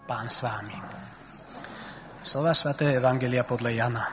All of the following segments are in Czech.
Pán s vámi. Slova svätého evangelia podľa Jana.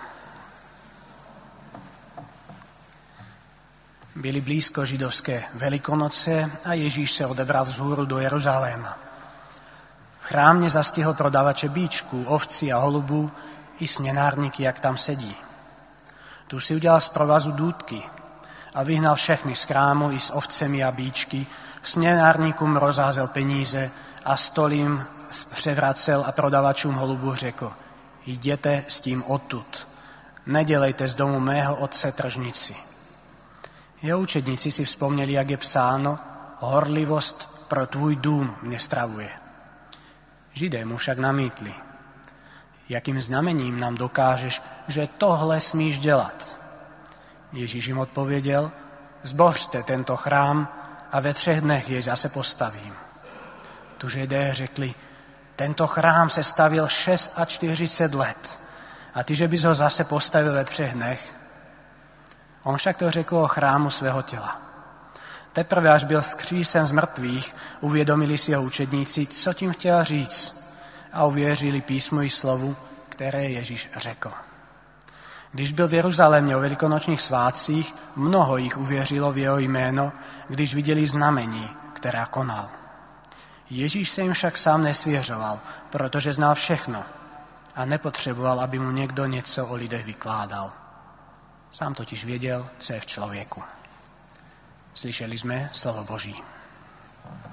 Byli blízko židovské Veľkonoce a Ježíš sa odebral vzhúru do Jeruzaléma. V chrámne zastihol prodavače bíčku, ovci a holubu i směnárníky, jak tam sedí. Tu si udělal z provazu dúdky a vyhnal všechny z chrámu i s ovcemi a bíčky. Směnárníkům rozházel peníze a stolím převracel a prodavačům holubu řekl: jděte s tím odtud, nedělejte z domu mého otce tržnici. Jeho učedníci si vzpomněli, jak je psáno: horlivost pro tvůj dům mě stravuje. Židé mu však namítli: jakým znamením nám dokážeš, že tohle smíš dělat? Ježíš jim odpověděl: zbořte tento chrám a ve 3 dnech jej zase postavím. Tu Židé řekli: tento chrám se stavil 46 let a ty, že bys ho zase postavil ve 3 dnech? On však to řekl o chrámu svého těla. Teprve až byl vzkřísen z mrtvých, uvědomili si jeho učedníci, co tím chtěl říct, a uvěřili písmu i slovu, které Ježíš řekl. Když byl v Jeruzalémě o velikonočních svátcích, mnoho jich uvěřilo v jeho jméno, když viděli znamení, která konal. Ježíš se jim však sám nesvěřoval, protože znal všechno a nepotřeboval, aby mu někdo něco o lidech vykládal. Sám totiž věděl, co je v člověku. Slyšeli jsme slovo Boží.